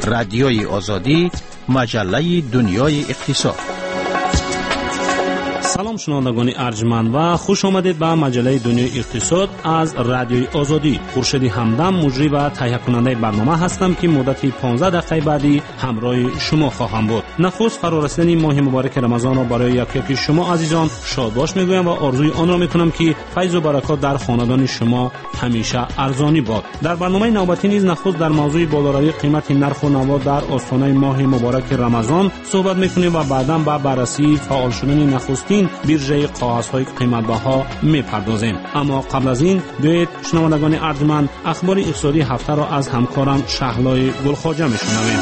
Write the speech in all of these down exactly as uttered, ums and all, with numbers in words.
رادیوی آزادی، مجله دنیای اقتصاد. سلام شنوندگان ارجمند و خوش آمدید به مجله دنیای اقتصاد از رادیوی آزادی. خورشید همدم مجری و تهیه کننده برنامه هستم که مدت پانزده دقیقه بعدی همراه شما خواهم بود. نخست فرارسیدن ماه مبارک رمضان را برای یک یکی شما عزیزان شادباش میگویم و آرزوی آن را میکنم که فیض و برکات در خاندان شما همیشه ارزانی باد. در برنامه نوبتی نیز نخست در موضوع بالاروی قیمت نرخ و نوا در آستانه ماه مبارک رمضان صحبت میکنیم و بعداً به بررسی فعال شدن نخستین بیرژه کاغذهای قیمت‌بها میپردازیم. اما قبل از این بیایید شنوندگان ارجمند اخبار اقتصادی هفته را از همکارم شهلای گلخواجه میشنویم.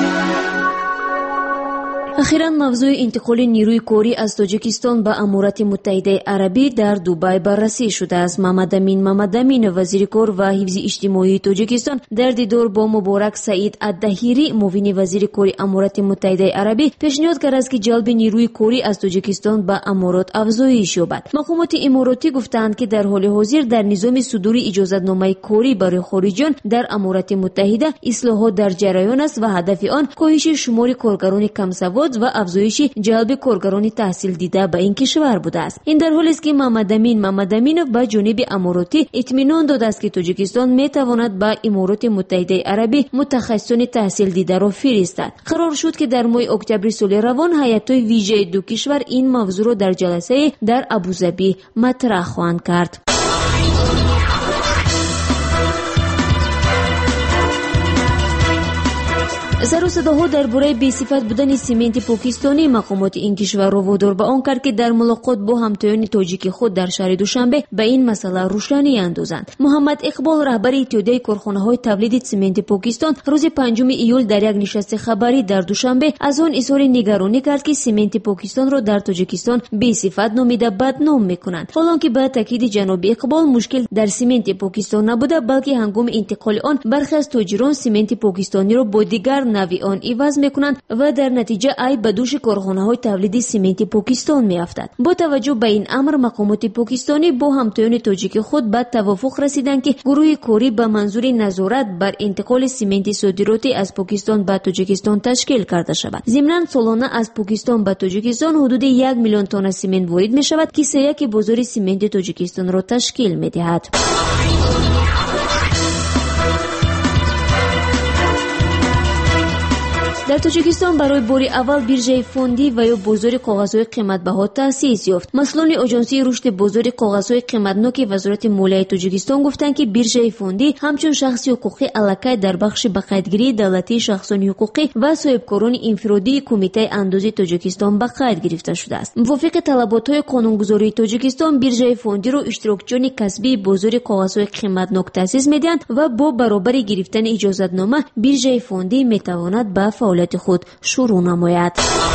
اخیراً موضوع انتقال نیروی کاری از تاجیکستان به امارات متحده عربی در دبی بررسی شده است. محمد امین محمد امین وزیر کار و حفظ اجتماعی تاجیکستان در دیدار با مبارک سعید الدهیری معاون وزیر کار امارات متحده عربی پیشنهاد کرد است که جلب نیروی کاری از تاجیکستان به امارات افزایش یابد. مقامات اماراتی گفتند که در حال حاضر در نظام صدور اجازه‌نامه کاری برای خارجیان در امارات متحده اصلاحات در جریان است و هدف آن کاهش شمار کارگران کم سواد و افزایش جلب کارگران تحصیل دیده به این کشور بوده است. این در حالی است که محمد امین محمد امینov به جانب اماراتی اطمینان داده است که تاجیکستان می تواند به امارات متحده عربی متخصصان تحصیل دیده را فرستد. قرار شد که در ماه اکتبر سال روان هیئت‌های ویژه دو کشور این موضوع را در جلسه در ابوظبی مطرح خواهند کرد. سر و صداها درباره بی‌صفت بودن سیمنت پاکستانی مقامات این کشور را وادار به آن کرد که در ملاقات با همتایان تاجیک خود در شهر دوشنبه به این مسئله روشنی اندازند. محمد اقبال رهبر اتحادیه کارخانه‌های تولید سیمنت پاکستان روز پنجم ایول در یک نشست خبری در دوشنبه از آن اظهار نگرانی کرد که سیمنت پاکستان را در تاجیکستان بی‌صفت نامیده بدنام می‌کنند. حالانکه به تاکید جناب اقبال مشکل در سیمنت پاکستان نبوده بلکه هنگام انتقال آن برخی از تاجران سیمنت پاکستانی را با دیگر نوی آن عوض میکنند و در نتیجه عیب به دوش کارخانه‌های تولید سیمنت پاکستان میافتد. با توجه به این امر مقامات پاکستانی با همتایان تاجیک خود به توافق رسیدند که گروه کاری به منظور نظارت بر انتقال سیمنت صادراتی از پاکستان به تاجیکستان تشکیل کرده شود. ضمناً سالانه از پاکستان به تاجیکستان حدود یک میلیون تن سیمنت وارد می شود که سه یک بازار سیمنت تاجیکستان را تشکیل می دهد. در تاجیکستان برای بار اول بیرژه فوندی و یا بازار کاغذهای قیمت‌بها تأسیس یافت. مسئولان آژانسی رشد بازار کاغذهای قیمتناک وزارت مالیه تاجیکستان گفتند که بیرژه فوندی همچون شخصی حقوقی علاقه در بخش بقیدگیری دولتی شخصان حقوقی و صاحبکاران انفرادی کمیته اندازه تاجیکستان به قید گرفته شده است. موافق طلبات‌های قانونگذاری تاجیکستان بیرژه فوندی را اشتراکچیان کسبی بازار کاغذهای قیمتناک تأسیس می‌دهند و با برابری گرفتن اجازه‌نامه بیرژه فوندی می‌تواند به فعالیت خود شروع نماید.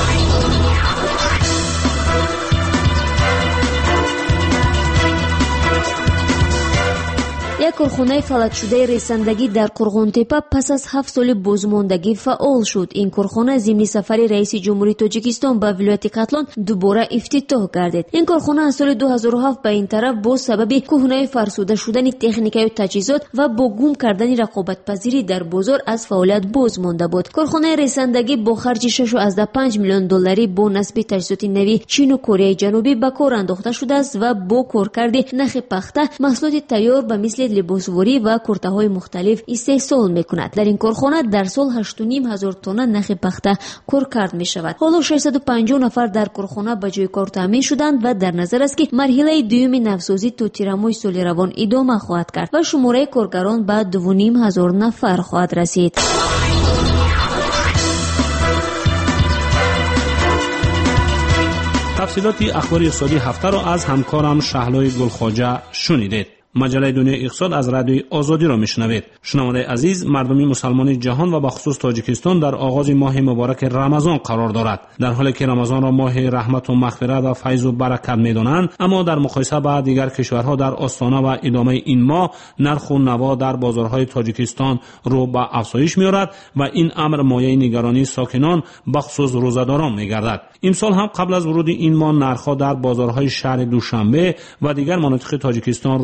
یک کارخانه فلج شده رساندگی در قرغون‌تپه پس از هفت سال بازماندگی فعال شد. این کارخانه ضمن سفر رئیس جمهوری تاجیکستان به ولایت قتلان دوباره افتتاح گردید. این کارخانه از سال دو هزار و هفت به این طرف با سبب کهنه فرسوده شدن تکنیک و تجهیزات و با گم کردن رقابت پذیری در بازار از فعالیت بازمانده بود. کارخانه رساندگی با خرج شش و پنج میلیون دلاری با نصب تجهیزات نوی چین و کره جنوبی به کار انداخته شده است و با کارکرد نخ پخته محصولات تیار به مثل لباسواری و کرته‌های مختلف استحصال می‌کند. در این کارخانه در سال هشت و نیم هزار تن نخ پخته کارکرد می‌شود. حالا ششصد و پنجاه نفر در کارخانه به جای کار تامین شدند و در نظر است که مرحله دوم نوسازی تا تیرماه سال روان ادامه خواهد کرد و شماره کارگران به دو و نیم هزار نفر خواهد رسید. تفصیلات اخبار اقتصادی هفته را از همکارم شهلای گلخواجه شنیدید. مجله دنیای اقتصاد از رادیوی آزادی را میشنوید. شنونده عزیز، مردمی مسلمان جهان و بخصوص تاجیکستان در آغاز ماه مبارک رمضان قرار دارد. در حالی که رمضان را ماه رحمت و مغفرت و فیض و برکت می‌دانند، اما در مقایسه با دیگر کشورها در آستانه و ادامه این ماه نرخ و نوا در بازارهای تاجیکستان رو به افزایش می‌آورد و این امر مایه نگرانی ساکنان بخصوص روزداران می‌گردد. امسال هم قبل از ورود این ماه نرخ‌ها در بازارهای شهر دوشنبه و دیگر مناطق تاجیکستان رو به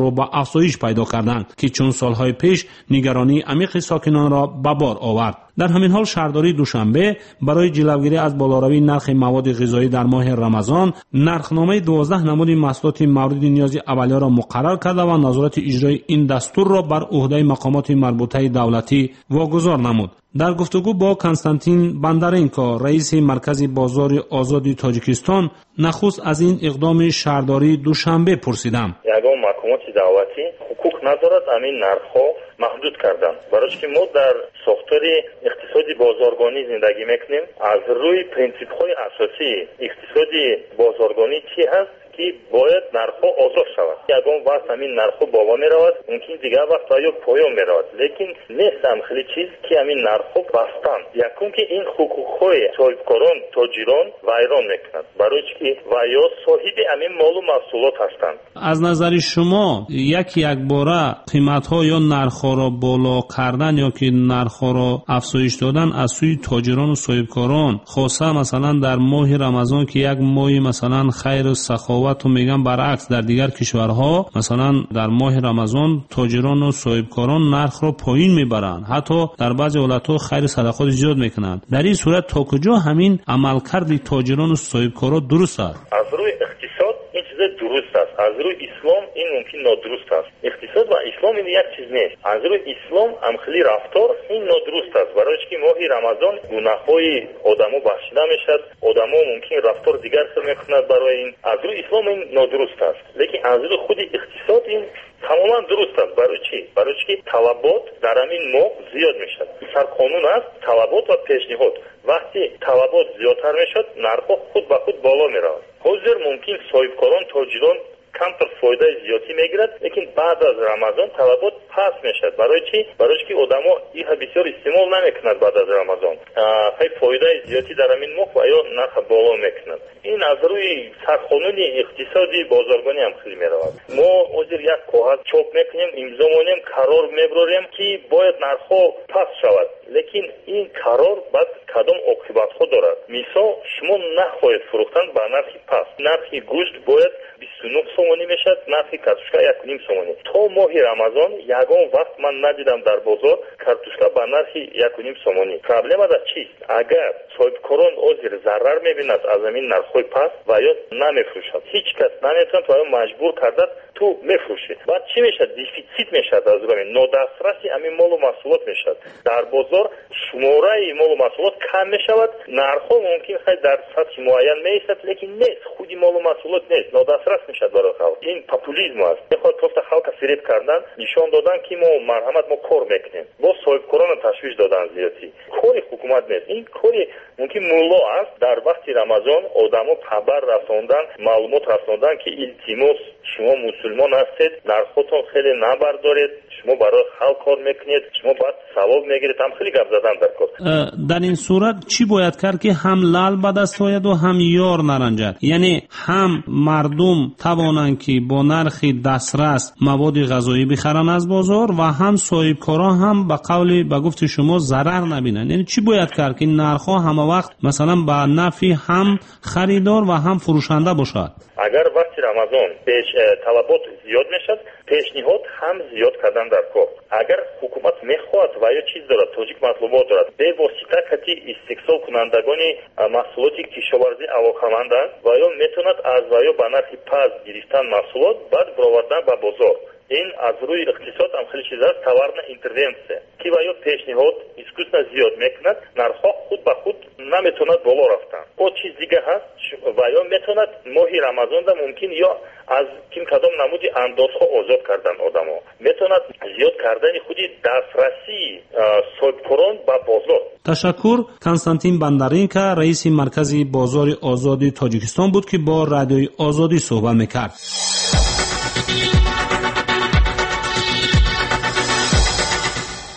افزایش پیدا کردند که چون سالهای پیش نگرانی عمیق ساکنان را به بار آورد. در همین حال شهرداری دوشنبه برای جلوگیری از بالاروی نرخ مواد غذایی در ماه رمضان نرخنامه دوازده نمود محصولات مورد نیاز اولیه را مقرر کرده و نظارت اجرای این دستور را بر عهده مقامات مربوطه دولتی واگذار نمود. در گفتگو با کنستانتین بندرینکا رئیس مرکز بازار آزادی تاجیکستان نخست از این اقدام شهرداری دوشنبه پرسیدم. یگان مقامات دولتی حقوق ندارد همین نرخ‌ها محدود کردن. برای که ما در ساختار اقتصادی بازارگانی زندگی میکنیم، از روی پرینسیپ‌های اساسی اقتصادی بازارگانی چی هست که باید نرخ‌ها آزاد شود. یگان وقت همین نرخ‌ها بالا می‌رود، ممکن دیگر وقت آیا پایان می‌رود، لیکن نیست هم خیلی چیز که همین نرخ‌ها بستن. یکم که این حقوق‌های صاحبکاران تاجران ویران می‌کنند، برای که ویا صاحب همین مال و محصولات هستند. از نظر شما یکی یک باره قیمت‌ها یا نرخ‌ها را بالا کردن یا که نرخ‌ها را افزایش دادن از سوی تاجران و صاحبکاران، خاصه مثلا در ماه رمضان که یک ماه مثلا خیر و سخاوت تو میگم، برعکس در دیگر کشورها مثلا در ماه رمضان تاجران و صاحبکاران نرخ رو پایین میبرند، حتی در بعضی حالت‌ها خیر صدقات زیاد میکنند. در این صورت تا کجا همین عملکرد تاجران و صاحبکاران درست است؟ از روی اقتصاد این چیز درست است، از روی اسلام این ممکن نادرست است. اقتصاد و اسلام این یک چیز نیست. از روی اسلام هم خیلی رفتار این نادرست است، برای که ماه رمضان گناه‌های آدمو بخشیده میشد، آدمو ممکن رفتار دیگر میکنند، برای این از روی اسلام این نادرست است. لیکن از روی خود اقتصاد این تماما درست است. برای چی؟ برای که طلبات در همین ماه زیاد میشد. سر قانون است طلبات و پیشنهاد. وقتی طلبات زیادتر میشد، نرخ خود به خود بالا میرود. حاضر ممکن صاحبکاران تاجران کمتر فایده زیادی میگیرد، لیکن بعد از رمضان طلبات پس میشد. برای چی؟ برای که آدما این بسیار استعمال نمیکنند. بعد از رمضان خیلی فایده زیادی در همین ماه و یا نرخ بالا میکنند. این از روی سرقانون اقتصادی بازارگانی هم خیلی میرود. ما حاضر یک کاغذ چاپ میکنیم، امضا میکنیم، قرار میبریم که باید نرخ پس شود، لیکن این قرار بعد کدام عاقبت ها دارد. مثلا شما نخواهید فروختن با نرخ پس. نرخ گوشت باید بیست و نه سومانی میشد، نرخ کارتوشکا یک و نیم سومانی. تا ماه رمضان یگان وقت من ندیدم در بازار کارتوشکا با نرخ یک و نیم سومانی. پرابلم در چیست؟ اگر صاحبکاران حاضر ضرر میبیند از همین نرخ‌های پس و یا نمیفروشد، هیچ کس نمیتونه تو مجبور کرده تو میفروشی. بعد چی میشه؟ دیفیسیت میشه، از همین نادسترسی همین مال و محصولات میشه. در بازار شماره مال و محصولات کم میشود، نرخ‌ها ممکن خیلی در سطح معین میایستد، لیکن نیست، خودی مال و محصولات نیست، نادسترس میشه برای خلق. این پاپولیسم است. میخواد پشت خلق فریب کردن، نشان دادن که ما مرحمت ما کار میکنیم. با صاحبکاران تشویش دادن زیادی. کاری حکومت نیست. این کاری ممکن مولا است. در وقت رمضان آدمو خبر رساندن، معلومات رساندن که التماس شما مسلمان هستید، نرخاتون خیلی نبردارید، شما برای خلق کار میکنید، شما باید ثواب میگیرید. هم خیلی گپ زدن در کار. در این صورت چی باید کرد که هم لال به دست آید و هم یار نرنجد؟ یعنی هم مردم توانند که با نرخ دسترس مواد غذایی بخرن از بازار و هم صاحبکاران هم به قول به گفت شما ضرر نبینن. یعنی چی باید کرد که نرخ‌ها همه وقت مثلا به نفع هم خریدار و هم فروشنده باشد؟ اگر وقت رمضان پیش طلبات زیاد میشد، پیشنهاد هم زیاد کردن در کار. اگر حکومت میخواد و یا چیز دارد، تاجیک مطلوبات دارد، به واسطه کتی استحصال کنندگان محصولات کشاورزی علاقمندند و یا میتوند از و یا به نرخ پس گرفتن محصولات بعد برآوردن به بازار. این از روی اقتصاد هم خیلی چیز است، تورن اینترونسیه که و یا پیشنهاد اسکوسنا زیاد میکند، نرخ‌ها خود به خود نمیتوند بالا رفتن. او چیز دیگه هست و یا میتوند ماه رمضان دا ممکن یا از کیم کدام نمودی اندازها آزاد کردن آدم‌ها، میتوند زیاد کردن خودی دسترسی صاحبکاران به بازار. تشکر. کنستانتین بندرینکا رئیس مرکز بازار آزادی تاجیکستان بود که با رادیوی آزادی صحبت میکرد.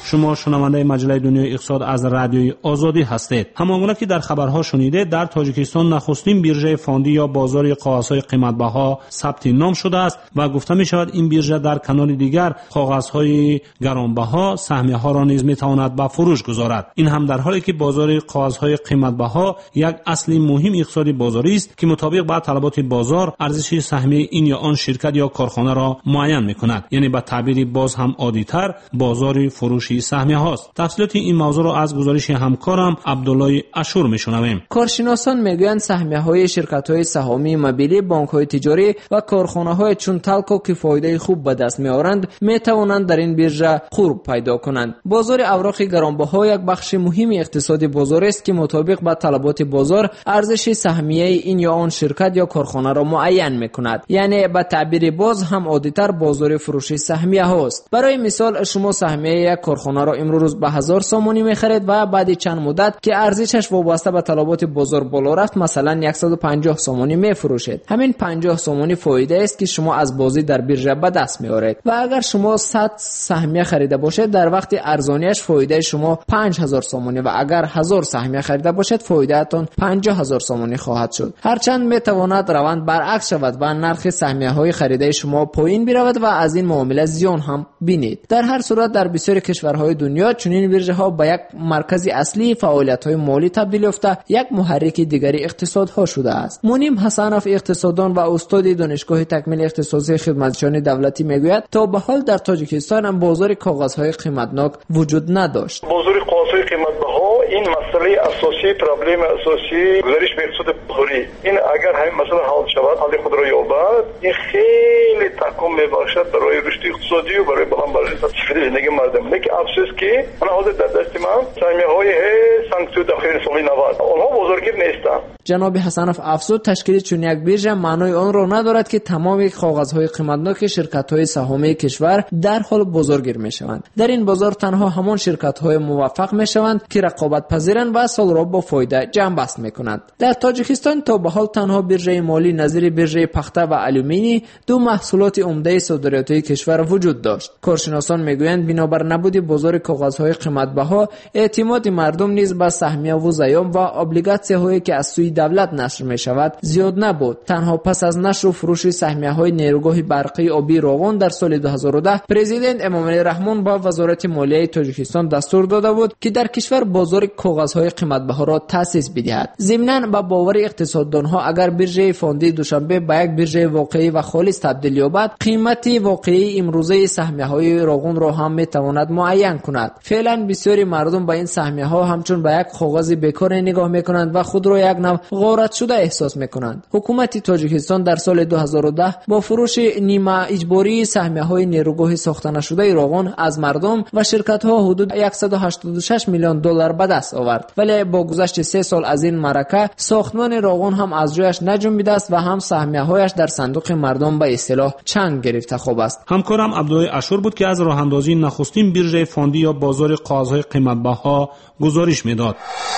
شما شنونده مجله دنیای اقتصاد از رادیوی آزادی هستید. همانگونه که در خبرها شنیده، در تاجیکستان نخستین بیرژه فاندی یا بازار کاغذهای قیمتبها ثبت نام شده است و گفته می شود این بیرژه در کنار دیگر کاغذهای گرانبها سهمیه ها را نیز می تواند به فروش گذارد. این هم در حالی که بازار کاغذهای قیمتبها یک اصل مهم اقتصادی بازاری است که مطابق با طلبات بازار ارزش سهمیه این یا آن شرکت یا کارخانه را معین می کند. یعنی به تعبیری باز هم عادی‌تر بازار فروشی سهمیه هاست. تفصیلات این موضوع را از گزارش همکارم عبدالله اشور میشنویم. کارشناسان میگویند سهمیه های شرکت های سهامی مبیلی، بانک های تجاری و کارخانه های چون تلکو که فایده خوب به دست میآورند می توانند در این بیرژه قرب پیدا کنند. بازار اوراق گرانبها یک بخش مهم اقتصادی بازار است که مطابق با طلبات بازار ارزش سهمیه این یا آن شرکت یا کارخانه را معین میکند. یعنی به تعبیر باز هم عادی‌تر بازار فروشی سهمیه هاست. برای مثال شما سهمیه یک کارخانه را امروز به هزار سومانی میخرید و بعد چند مدت که ارزشش وابسته به طلبات بازار بالا رفت مثلا صد و پنجاه سومانی میفروشید. همین پنجاه سومانی فایده است که شما از بازی در بیرژه به دست میارید و اگر شما صد سهمیه خریده باشید در وقت ارزانیش فایده شما پنج هزار سومانی و اگر هزار سهمیه خریده باشید فایدهتون پنجاه هزار سومانی خواهد شد. هرچند میتواند روند برعکس شود و نرخ سهمیه های خریده شما پایین برود و از این معامله زیان هم بینید. در هر صورت در بسیاری کشورهای دنیا چنین بیرژه ها به یک مرکز اصلی فعالیت های مالی تبدیل یافته یک محرک دیگری اقتصادها شده است. منیم حسنوف اقتصاددان و استاد دانشگاه تکمیل اقتصادی خدمتچیان دولتی میگوید تا به حال در تاجیکستان هم بازار کاغذهای قیمتناک وجود نداشت. بازار کاغذهای قیمتبها این مسئله اساسی، پرابلم اساسی گزارش به اقتصاد بخاری این اگر همین مسئله حل شود، حل خود را یابد، این خیلی تکون میبخشد برای رشد اقتصادی و برای بلند بلند زندگی مردم. لیکن افسوس که من حاضر در دست من سهمیه های سانکسیون داخل سالی نود اونها بازارگیر نیستند. جناب حسنوف افزود تشکیل چون یک بیرژه معنای آن را ندارد که تمام کاغذهای قیمتناک شرکت‌های سهامی کشور در حال بازارگیر میشوند. در این بازار تنها همان شرکت‌های موفق میشوند که رقابت پذیرند و سال را با فایده جمع بست میکنند. در تاجیکستان تا به حال تنها بیرژه مالی نظیر بیرژه پخته و آلومینی دو محصولات عمده صادراتی کشور وجود داشت. کارشناسان میگویند بنابر نبود بازار کاغذهای قیمتبها اعتماد مردم نیز به سهمیه و زیام و ابلیگاسی‌هایی که از سوی دولت نشر می شود زیاد نبود. تنها پس از نشر و فروش سهمیه های نیروگاه برقی آبی روغن در سال دو هزار و ده پرزیدنت امامعلی رحمان با وزارت مالیه تاجیکستان دستور داده بود که در کشور بازار کاغذهای قیمتبها را تأسیس بدهد. ضمناً با باور اقتصاددانها اگر بیرژه فاندی دوشنبه به یک بیرژه واقعی و خالص تبدیل یابد قیمت واقعی امروزه سهمیه های روغن را هم می تواند معین کند. فعلا بسیاری مردم به این سهمیه ها همچون به یک کاغذ بیکار نگاه می کنند و خود را یک نوع غارت شده احساس میکنند. حکومت تاجیکستان در سال دو هزار و ده با فروش نیمه اجباری سهمیه های نیروگاه ساخته نشده روغن از مردم و شرکت ها حدود صد و هشتاد و شش میلیون دلار به دست آورد. ولی با گذشت سه سال از این معرکه ساختمان روغن هم از جایش نجنبیده است و هم سهمیه هایش در صندوق مردم به اصطلاح چنگ گرفته خوب است. همکارم عبدالله اشور بود که از راه اندازی نخستین بیرژه فاندی یا بازار کاغذهای قیمتبها گزارش میداد.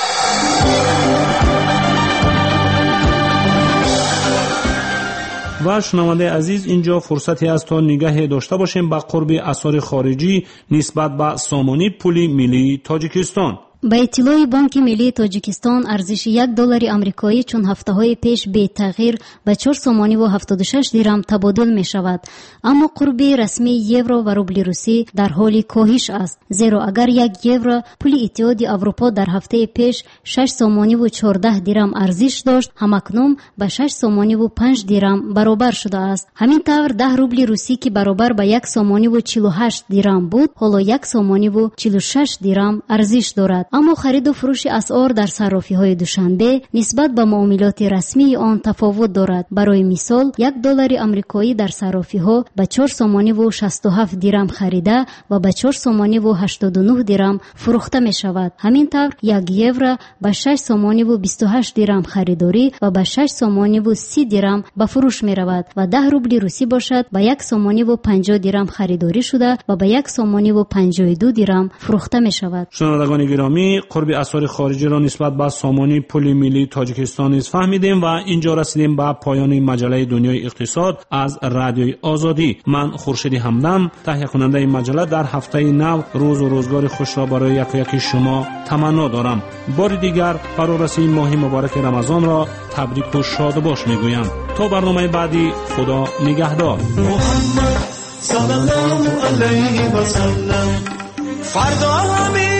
و شنونده عزیز اینجا فرصتی است تا نگاه داشته باشیم به قرب اثار خارجی نسبت به سامانی پول ملی تاجیکستان. با اطلاع بانک ملی تاجیکستان ارزش یک دلار آمریکایی چون هفته های پیش بی تغییر به چهار سومانی و هفتاد و شش درم تبادل می شود، اما قرب رسمی یورو و روبل روسی در حال کاهش است، زیرا اگر یک یورو پول اتحاد اروپا در هفته پیش شش سومانی و چهارده درم ارزش داشت، همکنون به شش سومانی و پنج درم برابر شده است. همین طور ده روبل روسی که برابر به یک سومانی و چهل و هشت درم بود حالا یک سومانی و چهل و شش درم ارزش دارد. اما خرید و فروش اسعار در صرافی‌های دوشنبه نسبت به معاملات رسمی آن تفاوت دارد. برای مثال یک دلار آمریکایی در صرافی‌ها به چهار سومانی و شصت و هفت درم خریده و به چهار سومانی و هشتاد و نه درم فروخته می شود. همین طور یک یورو به شش سومانی و بیست و هشت درم خریداری و به شش سومانی و سی درم به فروش می رود و ده روبل روسی باشد به یک سومانی و پنجاه درم خریداری شده و به یک سومانی و پنجاه و دو درم فروخته می شود. شنوندگان گرامی برنامه قرب اثار خارجی را نسبت به سامانه پل ملی تاجیکستان نیز فهمیدیم و اینجا رسیدیم به پایان مجله دنیای اقتصاد از رادیوی آزادی. من خورشید همدم، تهیه کننده این مجله، در هفته نو روز و روزگار خوش را برای یک و یک شما تمنا دارم. بار دیگر فرارسی ماه مبارک رمضان را تبریک و شاد باش میگویم. تا برنامه بعدی، خدا نگهدار. محمد صلی الله علیه و سلم. فردا همین